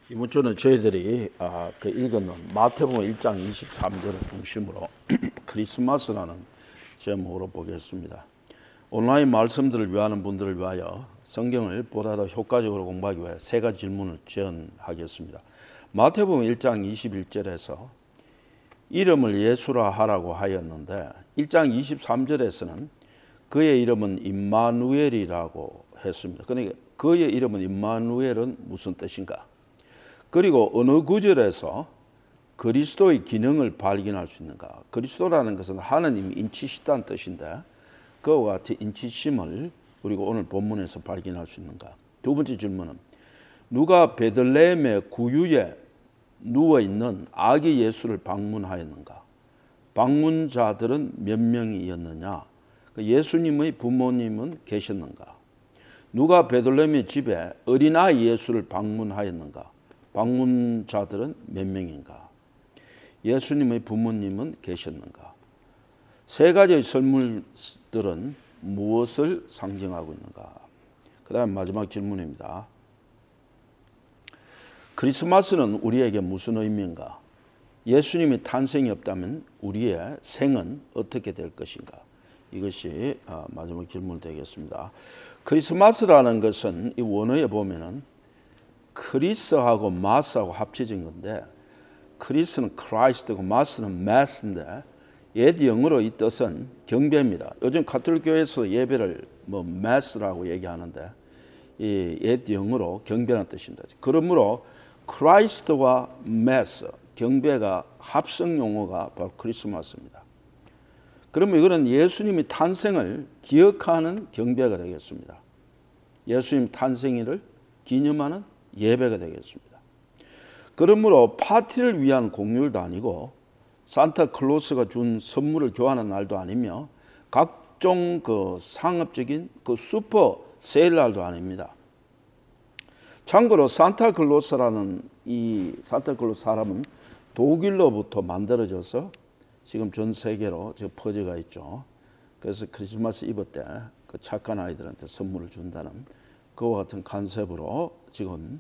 이번 주는 저희들이 읽은 마태복음 1장 23절을 중심으로 크리스마스라는 제목으로 보겠습니다. 온라인 말씀들을 위하는 분들을 위하여 성경을 보다 더 효과적으로 공부하기 위해 세 가지 질문을 제언하겠습니다. 마태복음 1장 21절에서 이름을 예수라 하라고 하였는데 1장 23절에서는 그의 이름은 임마누엘이라고 했습니다. 그러니까 그의 이름은 임마누엘은 무슨 뜻인가? 그리고 어느 구절에서 그리스도의 기능을 발견할 수 있는가? 그리스도라는 것은 하나님이 인치시다는 뜻인데 그와 같이 인치심을 우리가 오늘 본문에서 발견할 수 있는가? 두 번째 질문은 누가 베들레헴의 구유에 누워있는 아기 예수를 방문하였는가? 방문자들은 몇 명이었느냐? 예수님의 부모님은 계셨는가? 누가 베들레헴의 집에 어린아이 예수를 방문하였는가? 방문자들은 몇 명인가? 예수님의 부모님은 계셨는가? 세 가지의 설문들은 무엇을 상징하고 있는가? 그 다음 마지막 질문입니다. 크리스마스는 우리에게 무슨 의미인가? 예수님의 탄생이 없다면 우리의 생은 어떻게 될 것인가? 이것이 마지막 질문 되겠습니다. 크리스마스라는 것은 이 원어에 보면은 크리스하고 마스하고 합쳐진 건데 크리스는 크라이스트고 마스는 마스인데 옛 영어로 이 뜻은 경배입니다. 요즘 가톨릭 교회에서 예배를 마스라고 얘기하는데 이 옛 영어로 경배라는 뜻입니다. 그러므로 크라이스트와 마스 경배가 합성 용어가 바로 크리스마스입니다. 그러면 이거는 예수님의 탄생을 기억하는 경배가 되겠습니다. 예수님 탄생일을 기념하는 예배가 되겠습니다. 그러므로 파티를 위한 공휴일도 아니고 산타클로스가 준 선물을 교환하는 날도 아니며 각종 그 상업적인 그 슈퍼 세일날도 아닙니다. 참고로 산타클로스라는 이 산타클로스 사람은 독일로부터 만들어져서 지금 전 세계로 퍼져가 있죠. 그래서 크리스마스 이브 때 그 착한 아이들한테 선물을 준다는 그와 같은 컨셉으로 지금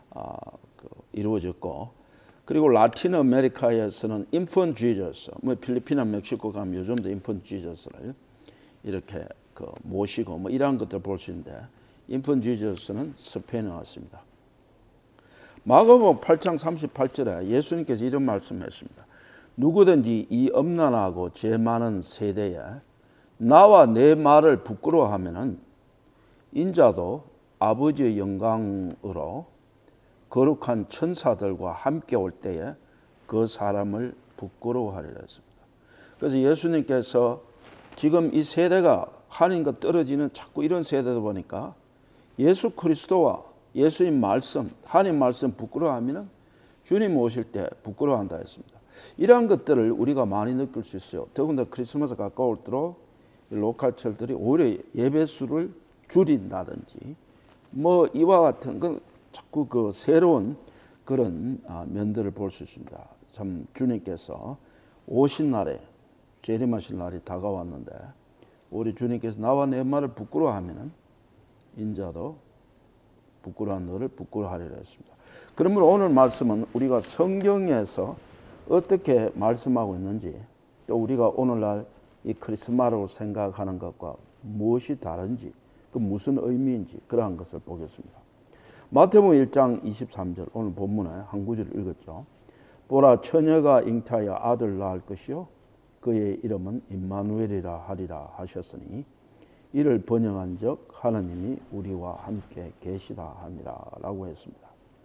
이루어졌고, 그리고 라틴 아메리카에서는 인펀트 지저스, 필리핀이나 멕시코 가면 요즘도 인펀트 지저스를 이렇게 모시고 이런 것들 볼 수 있는데 인펀트 지저스는 스페인에 왔습니다. 마가복음 8장 38절에 예수님께서 이런 말씀했습니다. 누구든지 이 엄난하고 죄 많은 세대에 나와 내 말을 부끄러워하면은 인자도 아버지의 영광으로 거룩한 천사들과 함께 올 때에 그 사람을 부끄러워하리라 했습니다. 그래서 예수님께서 지금 이 세대가 하나님과 떨어지는 자꾸 이런 세대다 보니까 예수 그리스도와 예수님 말씀, 하나님 말씀 부끄러워하면 주님 오실 때 부끄러워한다 했습니다. 이러한 것들을 우리가 많이 느낄 수 있어요. 더군다나 크리스마스 가까울수록 로컬처들이 오히려 예배 수를 줄인다든지 이와 같은 건 자꾸 그 새로운 그런 면들을 볼 수 있습니다. 참 주님께서 오신 날에 재림하실 날이 다가왔는데 우리 주님께서 나와 내 말을 부끄러워하면은 인자도 부끄러운 너를 부끄러워하리라 했습니다. 그러므로 오늘 말씀은 우리가 성경에서 어떻게 말씀하고 있는지 또 우리가 오늘날 이 크리스마스로 생각하는 것과 무엇이 다른지 그 무슨 의미인지 그러한 것을 보겠습니다. 마태복음 1장 23절 오늘 본문에 한 구절을 읽었죠. 보라 처녀가 잉타하여 아들 낳을 것이요 그의 이름은 임마누엘이라 하리라 하셨으니 이를 번영한즉 하나님이 우리와 함께 계시다 함이라 라고 했습니다.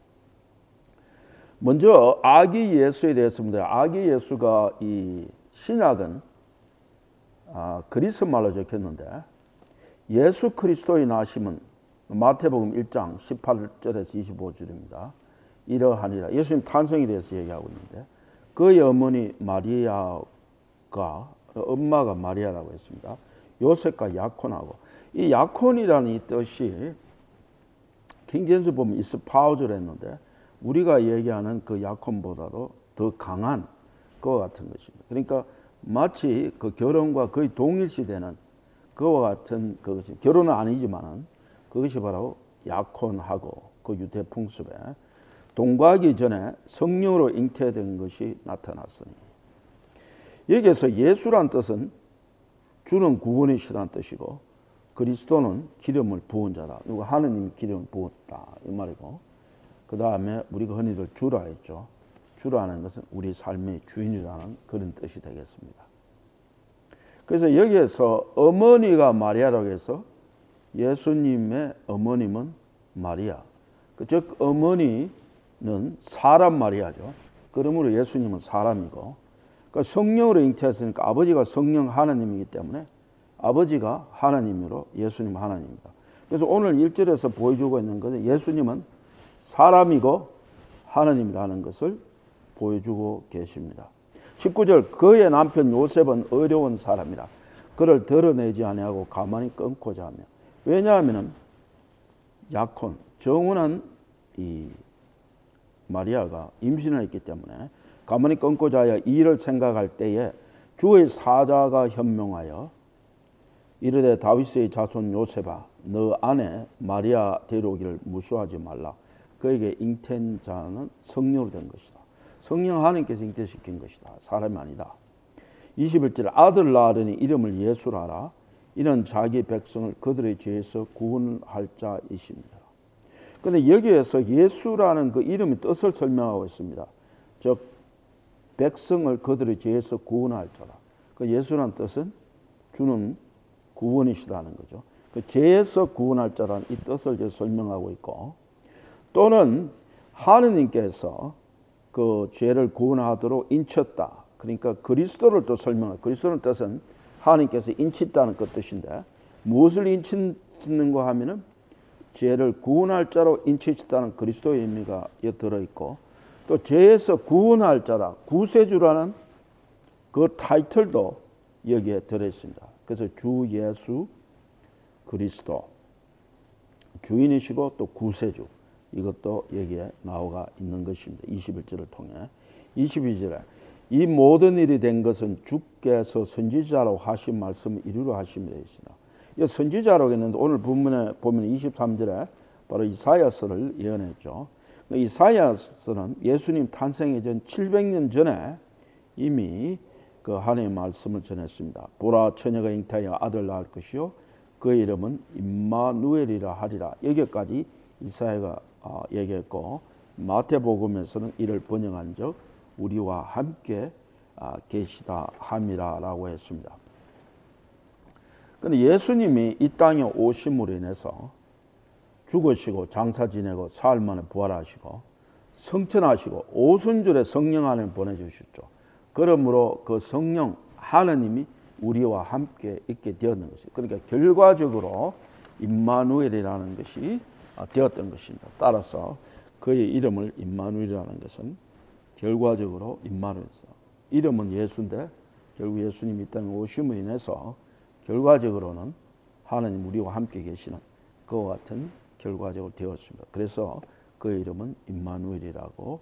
먼저 아기 예수에 대해서입니다. 아기 예수가 이 신약은 그리스 말로 적혔는데 예수 그리스도의 나심은 마태복음 1장 18절에서 25절입니다. 이러하니라. 예수님 탄생에 대해서 얘기하고 있는데 그의 어머니 마리아가 엄마가 마리아라고 했습니다. 요셉과 야콘하고 이 야콘이라는 이 뜻이 킹제임스 보면 이스파우즈를 했는데 우리가 얘기하는 그 야콘보다도 더 강한 그와 같은 것입니다. 그러니까 마치 그 결혼과 거의 동일시되는 그와 같은 그것이 결혼은 아니지만은 그것이 바로 야콘하고 그 유대 풍습에 동거하기 전에 성령으로 잉태된 것이 나타났으니. 여기에서 예수란 뜻은 주는 구원이시라는 뜻이고 그리스도는 기름을 부은 자다. 누가 하느님이 기름을 부었다 이 말이고, 그 다음에 우리가 흔히들 주라 했죠. 주라는 것은 우리 삶의 주인이라는 그런 뜻이 되겠습니다. 그래서 여기에서 어머니가 마리아라고 해서 예수님의 어머님은 마리아, 즉 어머니는 사람 마리아죠. 그러므로 예수님은 사람이고, 그러니까 성령으로 잉태했으니까 아버지가 성령 하나님이기 때문에 아버지가 하나님으로 예수님 하나님입니다. 그래서 오늘 1절에서 보여주고 있는 것은 예수님은 사람이고 하나님이라는 것을 보여주고 계십니다. 19절 그의 남편 요셉은 어려운 사람이라 그를 드러내지 아니하고 가만히 끊고자 하며. 왜냐하면 약혼 정운한 이 마리아가 임신을 했기 때문에 가만히 끊고자 하여 이 일을 생각할 때에 주의 사자가 현명하여 이르되 다윗의 자손 요셉아 너 아내 마리아 데려오기를 무수하지 말라. 그에게 잉태한 자는 성령으로 된 것이다. 성령 하나님께서 잉태시킨 것이다. 사람이 아니다. 21절 아들 낳으려니 이름을 예수라 하라. 이는 자기 백성을 그들의 죄에서 구원할 자이십니다. 그런데 여기에서 예수라는 그 이름의 뜻을 설명하고 있습니다. 즉 백성을 그들의 죄에서 구원할 자라. 그 예수라는 뜻은 주는 구원이시라는 거죠. 그 죄에서 구원할 자라는 이 뜻을 설명하고 있고, 또는 하느님께서 그 죄를 구원하도록 인쳤다. 그러니까 그리스도를 또 설명해요. 그리스도는 뜻은 하느님께서 인쳤다는 그 뜻인데, 무엇을 인치는가 하면은 죄를 구원할 자로 인치셨다는 그리스도의 의미가 들어있고, 또 죄에서 구원할 자라, 구세주라는 그 타이틀도 여기에 들어있습니다. 그래서 주 예수 그리스도 주인이시고 또 구세주, 이것도 여기에 나와 있는 것입니다. 21절을 통해. 22절에 이 모든 일이 된 것은 주께서 선지자로 하신 말씀을 이루려 하심이라 했으나. 이 선지자라고 했는데 오늘 본문에 보면 23절에 바로 이사야서를 예언했죠. 이사야서는 예수님 탄생이 전 700년 전에 이미 그 하나님의 말씀을 전했습니다. 보라 처녀가 잉태하여 아들 낳을 것이요 그의 이름은 임마누엘이라 하리라. 여기까지 이사야가 얘기했고, 마태복음에서는 이를 번역한 적 우리와 함께 계시다 함이라라고 했습니다. 그런데 예수님이 이 땅에 오심으로 인해서 죽으시고 장사 지내고 사흘 만에 부활하시고 성천하시고 오순절에 성령 하나님 보내주셨죠. 그러므로 그 성령 하나님이 우리와 함께 있게 되었는 것이죠. 그러니까 결과적으로 임마누엘이라는 것이 되었던 것입니다. 따라서 그의 이름을 임마누엘이라는 것은 결과적으로 임마누엘, 이름은 예수인데 결국 예수님이 이 땅에 오심으로 인해서 결과적으로는 하나님 우리와 함께 계시는 그와 같은 결과적으로 되었습니다. 그래서 그의 이름은 임마누엘이라고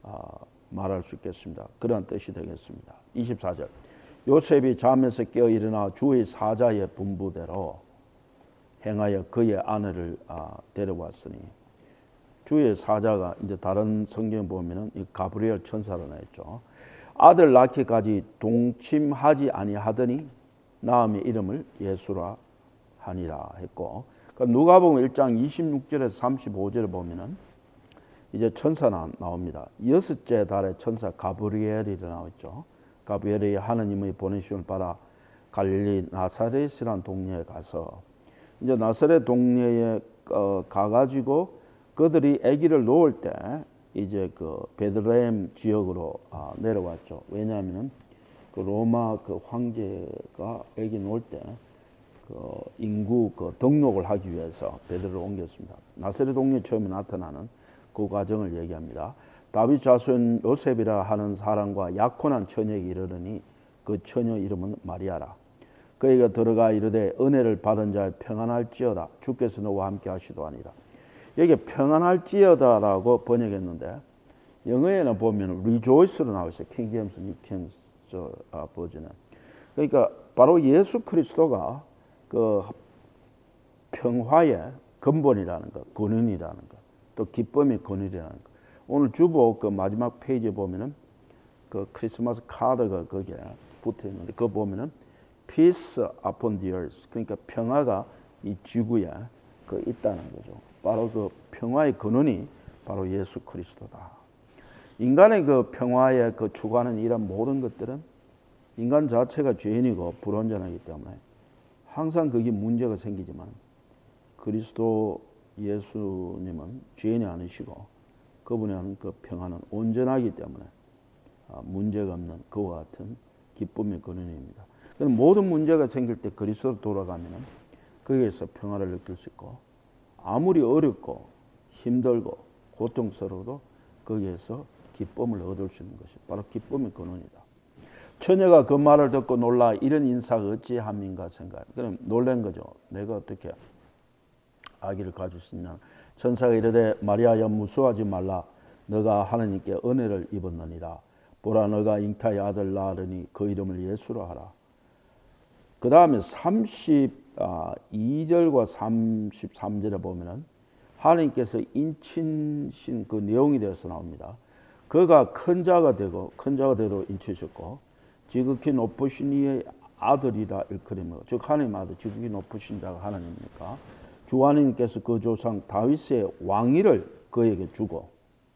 말할 수 있겠습니다. 그런 뜻이 되겠습니다. 24절 요셉이 잠에서 깨어 일어나 주의 사자의 분부대로 행하여 그의 아내를 데려왔으니, 주의 사자가 이제 다른 성경에 보면은 이 가브리엘 천사로 나있죠. 아들 낳기까지 동침하지 아니하더니 나음의 이름을 예수라 하니라 했고, 누가복음 1장 26절에서 35절에 보면은 이제 천사 나옵니다. 여섯째 달에 천사 가브리엘이 나왔죠. 가브리엘이 하나님의 보내심을 받아 갈릴리 나사렛이라는 동네에 가서 이제 나사렛 동네에 가가지고 그들이 아기를 놓을 때 이제 그 베들레헴 지역으로 내려왔죠. 왜냐하면 그 로마 그 황제가 아기 놓을 때 그 인구 그 등록을 하기 위해서 베들레헴을 옮겼습니다. 나사렛 동네 처음에 나타나는 그 과정을 얘기합니다. 다윗 자손 요셉이라 하는 사람과 약혼한 처녀에게 이르르니 그 처녀 이름은 마리아라. 그에게 들어가 이르되 은혜를 받은 자의 평안할지어다. 주께서 너와 함께 하시도하니라. 여기 평안할지어다라고 번역했는데 영어에는 보면 rejoice로 나와 있어요. 킹 제임스 뉴 버전은. 그러니까 바로 예수 그리스도가 그 평화의 근본이라는 것, 근원이라는 것, 또 기쁨의 근원이라는 것. 오늘 주보 그 마지막 페이지에 보면은 그 크리스마스 카드가 거기에 붙어 있는데 그거 보면은 Peace upon the earth. 그러니까 평화가 이 지구에 그 있다는 거죠. 바로 그 평화의 근원이 바로 예수 그리스도다. 인간의 그 평화에 그 추구하는 이런 모든 것들은 인간 자체가 죄인이고 불완전하기 때문에 항상 그게 문제가 생기지만 그리스도 예수님은 죄인이 아니시고 그분이 하는 그 평화는 온전하기 때문에 문제가 없는 그와 같은 기쁨의 근원입니다. 그럼 모든 문제가 생길 때 그리스도로 돌아가면 거기에서 평화를 느낄 수 있고 아무리 어렵고 힘들고 고통스러워도 거기에서 기쁨을 얻을 수 있는 것이 바로 기쁨의 근원이다. 처녀가 그 말을 듣고 놀라 이런 인사가 어찌함인가 생각. 그럼 놀란 거죠. 내가 어떻게 아기를 가질 수 있냐. 천사가 이르되 마리아여 무서워하지 말라. 너가 하나님께 은혜를 입었느니라. 보라 너가 잉타의 아들 낳으리니 그 이름을 예수로 하라. 그 다음에 32절과 33절에 보면은 하나님께서 인치신 그 내용이 되어서 나옵니다. 그가 큰 자가 되고 인치셨고 지극히 높으신 이의 아들이라 일컬이며 즉 하나님 아들 지극히 높으신 자가 하나님이니까 주 하나님께서 그 조상 다윗의 왕위를 그에게 주고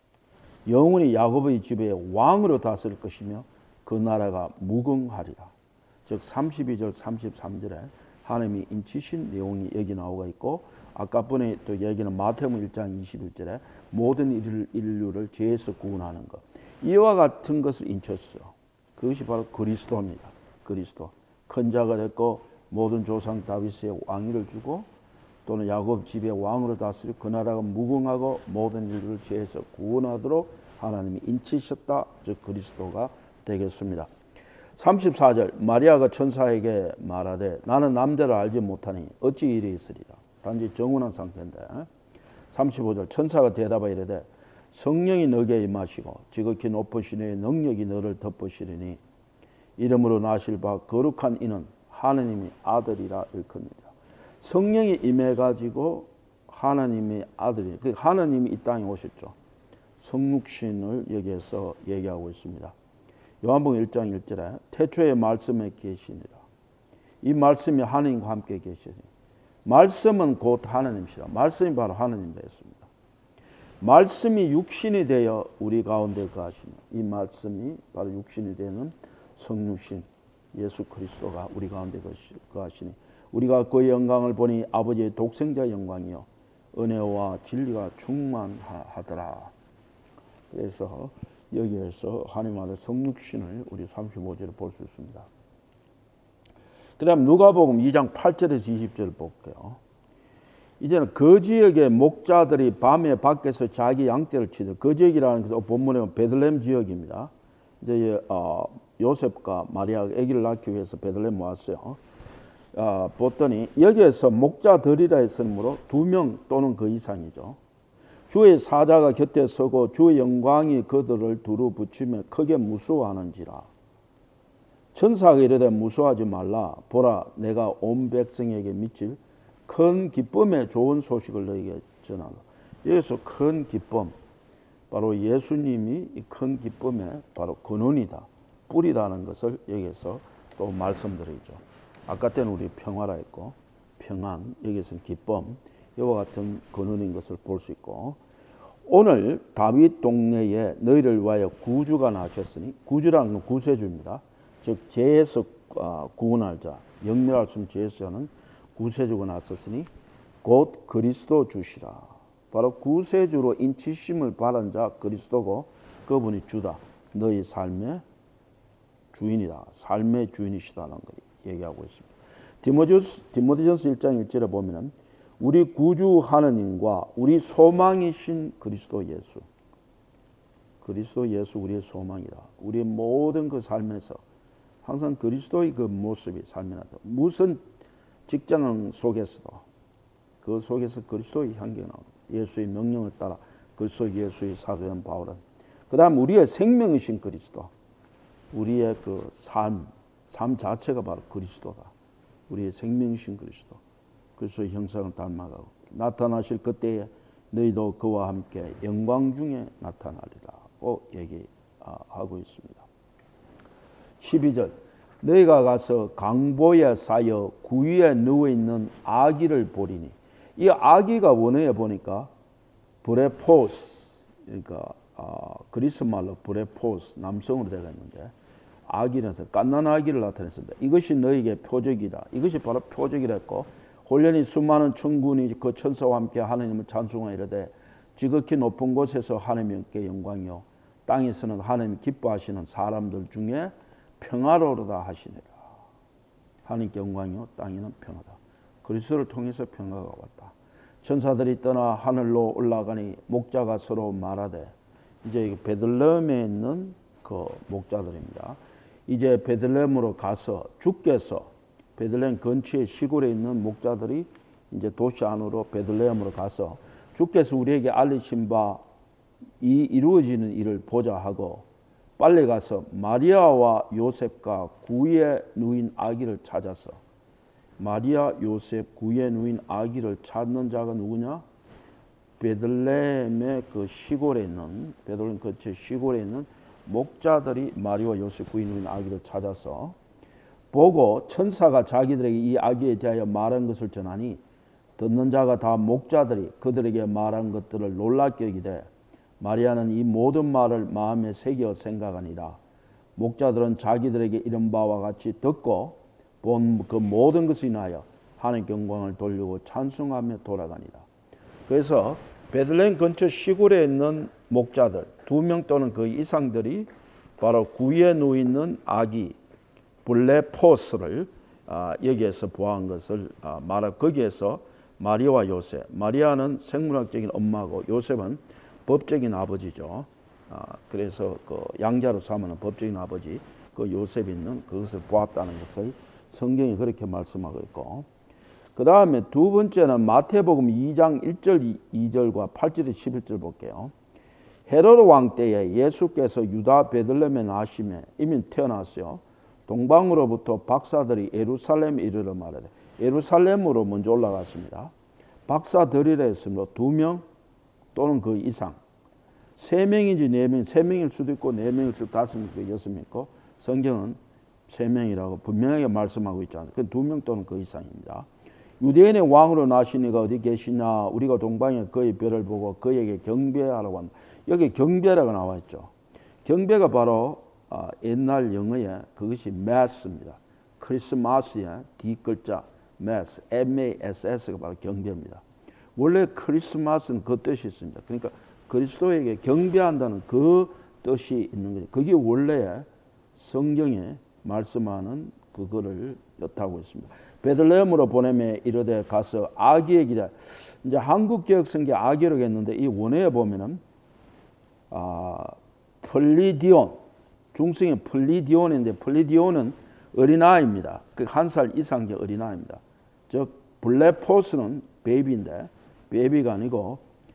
영원히 야곱의 집에 왕으로 다스릴 것이며 그 나라가 무궁하리라. 즉 32절 33절에 하나님이 인치신 내용이 여기 나오고 있고 아까 번에 또 얘기는 마태복음 1장 21절에 모든 인류를 죄에서 구원하는 것 이와 같은 것을 인쳤어요. 그것이 바로 그리스도입니다. 그리스도 큰 자가 됐고 모든 조상 다윗의 왕위를 주고 또는 야곱 집의 왕으로 다스리고 그 나라가 무궁하고 모든 인류를 죄에서 구원하도록 하나님이 인치셨다. 즉 그리스도가 되겠습니다. 34절 마리아가 천사에게 말하되 나는 남자를 알지 못하니 어찌 일이 있으리라. 단지 정운한 상태인데 35절 천사가 대답하여 이르되 성령이 너에게 임하시고 지극히 높으신 이의 능력이 너를 덮으시리니 이름으로 나실 바 거룩한 이는 하나님의 아들이라 일컫니라. 성령이 임해가지고 하나님의 아들이 하나님이 이 땅에 오셨죠. 성육신을 여기에서 얘기하고 있습니다. 요한복음 1장 1절에 태초에 말씀에 계시니라. 이 말씀이 하나님과 함께 계시니 말씀은 곧 하나님이시라. 말씀이 바로 하나님 되었습니다. 말씀이 육신이 되어 우리 가운데 거하시니 이 말씀이 바로 육신이 되는 성육신 예수 그리스도가 우리 가운데 거하시니 우리가 그의 영광을 보니 아버지의 독생자 영광이요 은혜와 진리가 충만하더라. 그래서 여기에서 하나님 아들 성육신을 우리 35절에 볼 수 있습니다. 그 다음 누가복음 2장 8절에서 20절 볼게요. 이제는 그 지역의 목자들이 밤에 밖에서 자기 양떼를 치듯 그 지역이라는 것은 본문에 베들레헴 지역입니다. 이제 요셉과 마리아가 아기를 낳기 위해서 베들레헴 왔어요. 보더니 여기에서 목자들이라 했으므로 2명 또는 그 이상이죠. 주의 사자가 곁에 서고 주의 영광이 그들을 두루 붙이며 크게 무서워하는지라. 천사가 이르되 무서워하지 말라. 보라 내가 온 백성에게 미칠 큰 기쁨의 좋은 소식을 너에게 전하라. 여기서 큰 기쁨 바로 예수님이 이 큰 기쁨의 바로 근원이다. 뿌리라는 것을 여기서 또 말씀드리죠. 아까 때는 우리 평화라 했고 평안 여기서는 기쁨 이와 같은 근원인 것을 볼 수 있고 오늘 다윗 동네에 너희를 위하여 구주가 나셨으니 구주라는 건 구세주입니다. 즉 죄에서 구원할 자 영멸할 수 없는 죄에서 하는 구세주가 나섰으니 곧 그리스도 주시라. 바로 구세주로 인치심을 받은 자 그리스도고 그분이 주다. 너희 삶의 주인이다. 삶의 주인이시다는 걸 얘기하고 있습니다. 디모데전서 1장 1절에 보면은 우리 구주 하느님과 우리 소망이신 그리스도 예수 우리의 소망이다. 우리의 모든 그 삶에서 항상 그리스도의 그 모습이 삶에 나타나. 무슨 직장 속에서도 그 속에서 그리스도의 향기가 나옵니다. 예수의 명령을 따라 그리스도 예수의 사도된 바울은 그 다음 우리의 생명이신 그리스도 우리의 그 삶 자체가 바로 그리스도다. 우리의 생명이신 그리스도 그리스도의 형상을 닮아가고 나타나실 그때에 너희도 그와 함께 영광 중에 나타나리라고 얘기하고 있습니다. 12절 너희가 가서 강보에 쌓여 구위에 누워있는 아기를 보리니, 이 아기가 원어에 보니까 브레포스, 그러니까 그리스 말로 브레포스, 남성으로 되어 있는데 아기라서 갓난 아기를 나타냈습니다. 이것이 너희에게 표적이다. 이것이 바로 표적이랬고, 홀련히 수많은 천군이 그 천사와 함께 하나님을 찬송하여 이르되 지극히 높은 곳에서 하나님께 영광이요 땅에서는 하나님 기뻐하시는 사람들 중에 평화로우다 하시니라. 하나님께 영광이요 땅에는 평화다. 그리스도를 통해서 평화가 왔다. 천사들이 떠나 하늘로 올라가니 목자가 서로 말하되, 이제 베들레헴에 있는 그 목자들입니다. 이제 베들레헴으로 가서 주께서, 베들레헴 근처의 시골에 있는 목자들이 이제 도시 안으로 베들레헴으로 가서 주께서 우리에게 알리신 바 이 이루어지는 일을 보자 하고 빨리 가서 마리아와 요셉과 구유에 누인 아기를 찾아서, 마리아, 요셉, 구유에 누인 아기를 찾는 자가 누구냐? 베들레헴의 그 시골에 있는, 베들레헴 근처 시골에 있는 목자들이 마리아와 요셉, 구유에 누인 아기를 찾아서 보고 천사가 자기들에게 이 아기에 대하여 말한 것을 전하니, 듣는 자가 다 목자들이 그들에게 말한 것들을 놀랍게 여기되 마리아는 이 모든 말을 마음에 새겨 생각하니라. 목자들은 자기들에게 이른 바와 같이 듣고 본 그 모든 것을 인하여 하나님께 영광을 돌리고 찬송하며 돌아가니라. 그래서 베들레헴 근처 시골에 있는 목자들 2명 또는 그 이상들이 바로 구유에 누워 있는 아기 블레포스를 여기에서 보아한 것을 말하고, 거기에서 마리아와 요셉, 마리아는 생물학적인 엄마고 요셉은 법적인 아버지죠. 그래서 그 양자로 삼으는 법적인 아버지, 그 요셉이 있는 그것을 보았다는 것을 성경이 그렇게 말씀하고 있고, 그 다음에 두 번째는 마태복음 2장 1절 2절과 8절에 11절 볼게요. 헤로드 왕 때에 예수께서 유다 베들레헴에 나심에 이미 태어났어요. 동방으로부터 박사들이 예루살렘에 이르러 말하되, 예루살렘으로 먼저 올라갔습니다. 박사들이라 했으므로 2명 또는 그 이상, 3명인지 4명, 3명일 수도 있고 4명일 수도 있고 5명, 6명 있고, 성경은 3명이라고 분명하게 말씀하고 있잖아요. 그 2명 또는 그 이상입니다. 유대인의 왕으로 나신 이가 어디 계시냐? 우리가 동방에 그의 별을 보고 그에게 경배하라고 한다. 여기 경배라고 나와 있죠. 경배가 바로 옛날 영어에 그것이 mass입니다. 크리스마스의 뒷글자 mass, M-A-S-S가 바로 경배입니다. 원래 크리스마스는 그 뜻이 있습니다. 그러니까 그리스도에게 경배한다는 그 뜻이 있는 거죠. 그게 원래 성경에 말씀하는 그거를 뜻하고 있습니다. 베들레헴으로 보내매 이르되 가서 아기의 기다. 이제 한국개혁성경 아기라고 했는데 이 원어에 보면은 플리디온, 중성의 플리디온인데 플리디온은 어린아이입니다. 그 1살 이상의 어린아이입니다. 즉 블레포스는 베이비인데 베이비가 아니고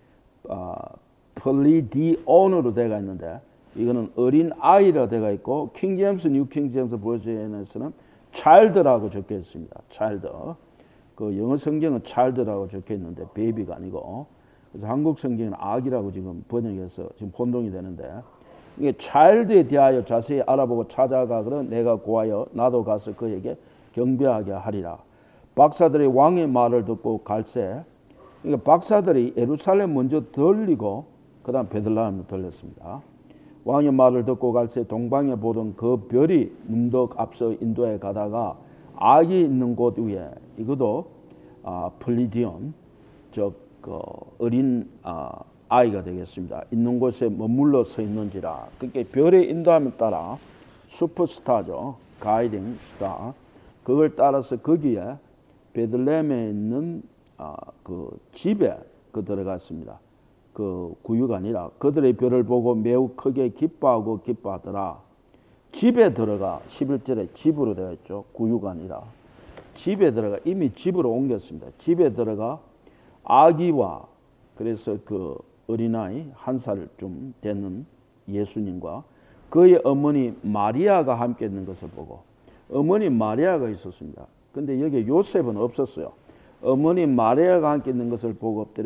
플리디온으로 되어 있는데 이거는 어린아이라 되어 있고, 킹제임스, 뉴킹제임스 버전에서는 child라고 적혀 있습니다. child. 그 영어 성경은 child라고 적혀 있는데 베이비가 아니고, 그래서 한국 성경은 아기라고 지금 번역해서 지금 혼동이 되는데, 이게 child에 대하여 자세히 알아보고 찾아가 그런 내가 고하여 나도 가서 그에게 경배하게 하리라. 박사들이 왕의 말을 듣고 갈새, 그러니까 박사들이 예루살렘 먼저 들리고 그 다음 베들레헴을 들렸습니다. 왕의 말을 듣고 갈새 동방에 보던 그 별이 문득 앞서 인도에 가다가 아기 있는 곳 위에, 이것도 플리디온, 즉 그 어린 아이가 되겠습니다. 있는 곳에 머물러 서 있는지라. 그러니까 별의 인도함에 따라 슈퍼스타죠. 가이딩 스타. 그걸 따라서 거기에 베들레헴에 있는 그 집에 들어갔습니다. 그 구유가 아니라 그들의 별을 보고 매우 크게 기뻐하고 기뻐하더라. 집에 들어가, 11절에 집으로 되어 있죠. 구유가 아니라 집에 들어가, 이미 집으로 옮겼습니다. 집에 들어가 아기와, 그래서 그 어린아이 1살쯤 되는 예수님과 그의 어머니 마리아가 함께 있는 것을 보고, 어머니 마리아가 있었습니다. 근데 여기 요셉은 없었어요. 어머니 마리아가 함께 있는 것을 보고 엎드려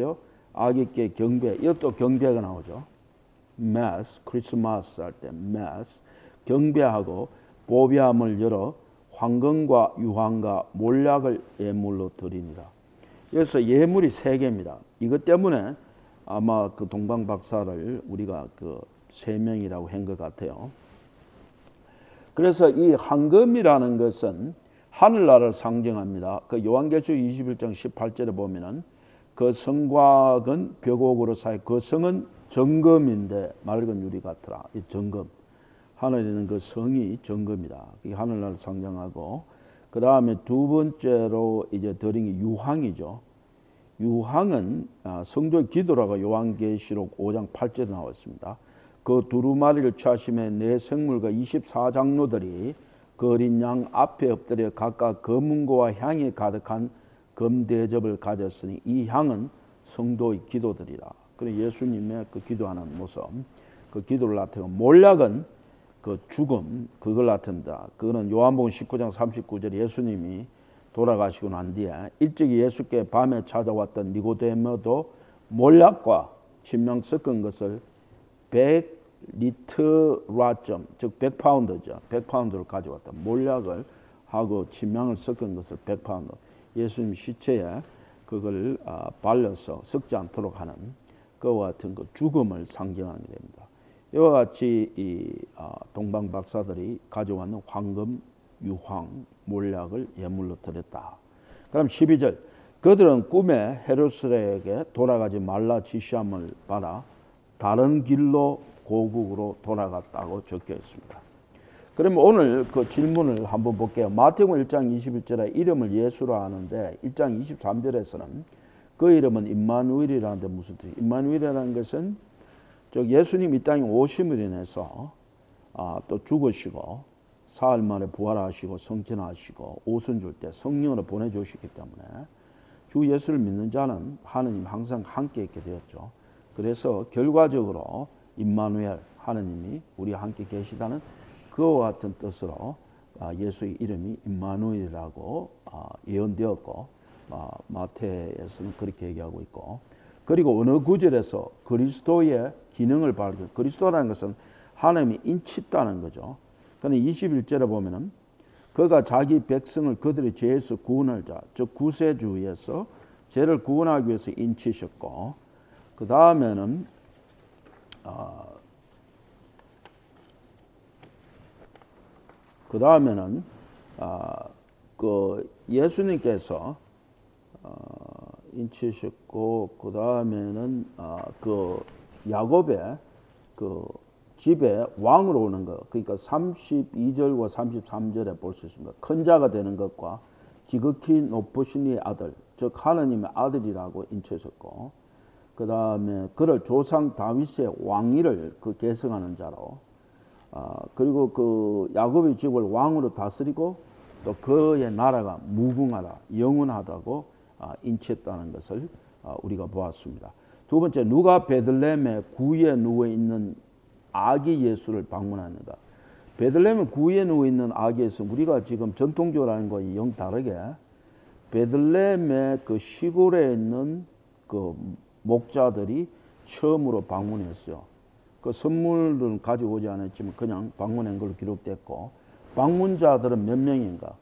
아기께 경배, 이것도 경배가 나오죠. Mass, 크리스마스 할 때 Mass, 경배하고 보배함을 열어 황금과 유황과 몰약을 예물로 드리니라. 그래서 예물이 세 개입니다. 이것 때문에 아마 그 동방 박사를 우리가 그 세 명이라고 한 것 같아요. 그래서 이 황금이라는 것은 하늘나라를 상징합니다. 그 요한계시록 21장 18절에 보면은 그 성곽은 벽옥으로 쌓여 그 성은 정금인데 맑은 유리 같더라. 이 정금. 하늘에 있는 그 성이 정금이다. 이 하늘나라를 상징하고 그 다음에 두 번째로 이제 드린 게 유황이죠. 유황은 성도의 기도라고 요한계시록 5장 8절에 나왔습니다. 그 두루마리를 취하심에 네 생물과 24장로들이 그 어린 양 앞에 엎드려 각각 검은고와 향이 가득한 금대접을 가졌으니 이 향은 성도의 기도들이라. 그래 예수님의 그 기도하는 모습, 그 기도를 나타내고 몰약은 그 죽음, 그걸 나타낸다. 그거는 요한복음 19장 39절 예수님이 돌아가시고 난 뒤에 일찍이 예수께 밤에 찾아왔던 니고데모도 몰약과 침량 섞은 것을 100리터라점, 즉 100파운드죠. 100파운드를 가져왔다. 몰약을 하고 침량을 섞은 것을 100파운드. 예수님 시체에 그걸 발려서 썩지 않도록 하는 그와 같은 그 죽음을 상징하게 됩니다. 이와 같이 이 동방 박사들이 가져왔는 황금, 유황, 몰약을 예물로 드렸다. 그럼 12절 그들은 꿈에 헤롯에게 돌아가지 말라 지시함을 받아 다른 길로 고국으로 돌아갔다고 적혀 있습니다. 그러면 오늘 그 질문을 한번 볼게요. 마태복음 1장 21절에 이름을 예수로 하는데 1장 23절에서는 그 이름은 임마누엘이라는데 무슨 뜻이에요? 임마누엘이라는 것은 예수님 이 땅에 오심을 인해서 또 죽으시고 사흘 만에 부활하시고 성천하시고 오순 줄 때 성령으로 보내주시기 때문에 주 예수를 믿는 자는 하느님 항상 함께 있게 되었죠. 그래서 결과적으로 임마누엘 하느님이 우리와 함께 계시다는 그와 같은 뜻으로 예수의 이름이 임마누엘이라고 예언되었고 마태에서는 그렇게 얘기하고 있고 그리고 어느 구절에서 그리스도의 기능을 발견 그리스도라는 것은 하나님이 인치다는 거죠. 그런데 21절에 보면은 그가 자기 백성을 그들의 죄에서 구원할 자, 즉 구세주에서 죄를 구원하기 위해서 인치셨고 그 다음에는 그 예수님께서 인치셨고 그 다음에는 그 야곱의 그 집에 왕으로 오는 것, 그러니까 32절과 33절에 볼 수 있습니다. 큰 자가 되는 것과 지극히 높으신 이의 아들, 즉 하나님의 아들이라고 인치셨고 그 다음에 그를 조상 다윗의 왕위를 그 계승하는 자로 그리고 그 야곱의 집을 왕으로 다스리고 또 그의 나라가 무궁하다, 영원하다고 인치했다는 것을 우리가 보았습니다. 두 번째, 누가 베들레헴의 구에 누워 있는 아기 예수를 방문하는가? 베들레헴의 구에 누워 있는 아기 예수, 우리가 지금 전통적으로 하는 거와 영 다르게 베들레헴의 그 시골에 있는 그 목자들이 처음으로 방문했어요. 그 선물은 가져오지 않았지만 그냥 방문한 걸로 기록됐고 방문자들은 몇 명인가?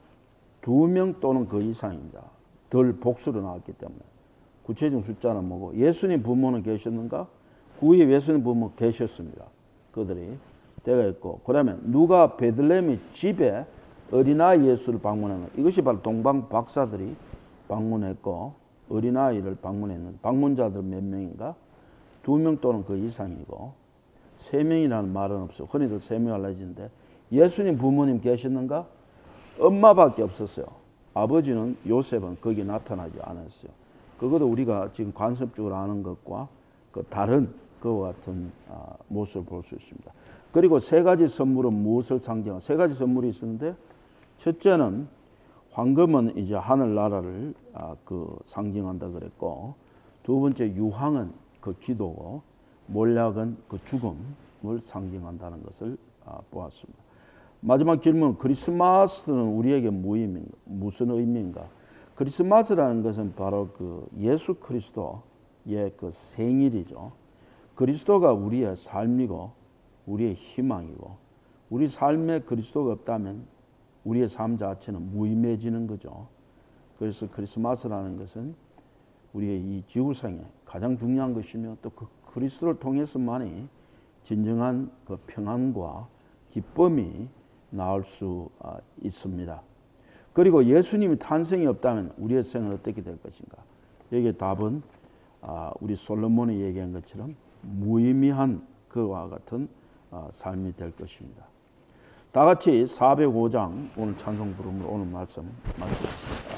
2명 또는 그 이상입니다. 덜 복수로 나왔기 때문에. 구체적인 숫자는 뭐고 예수님 부모는 계셨는가? 구에 예수님 부모 계셨습니다. 그들이 때가 있고 그 다음에 누가 베들레헴의 집에 어린아이 예수를 방문하는 이것이 바로 동방 박사들이 방문했고 어린아이를 방문했는 방문자들은 몇 명인가? 2명 또는 그 이상이고 3명이라는 말은 없어요. 흔히들 3명 알려지는데 예수님 부모님 계셨는가? 엄마밖에 없었어요. 아버지는 요셉은 거기 나타나지 않았어요. 그것도 우리가 지금 관습적으로 아는 것과 그 다른 그와 같은 모습을 볼 수 있습니다. 그리고 3가지 선물은 무엇을 상징하고 3가지 선물이 있었는데 첫째는 황금은 이제 하늘나라를 그 상징한다 그랬고 두 번째 유황은 그 기도고 몰약은 그 죽음을 상징한다는 것을 보았습니다. 마지막 질문, 크리스마스는 우리에게 무슨 의미인가? 크리스마스라는 것은 바로 그 예수 그리스도 그 생일이죠. 그리스도가 우리의 삶이고 우리의 희망이고 우리 삶에 그리스도가 없다면 우리의 삶 자체는 무의미해지는 거죠. 그래서 크리스마스라는 것은 우리의 이 지구상에 가장 중요한 것이며 또 그 그리스도를 통해서만이 진정한 그 평안과 기쁨이 나올 수 있습니다. 그리고 예수님이 탄생이 없다면 우리의 생은 어떻게 될 것인가? 여기에 답은 우리 솔로몬이 얘기한 것처럼 무의미한 그와 같은 삶이 될 것입니다. 다 같이 405장 오늘 찬송 부름으로 오늘 말씀 마치겠습니다.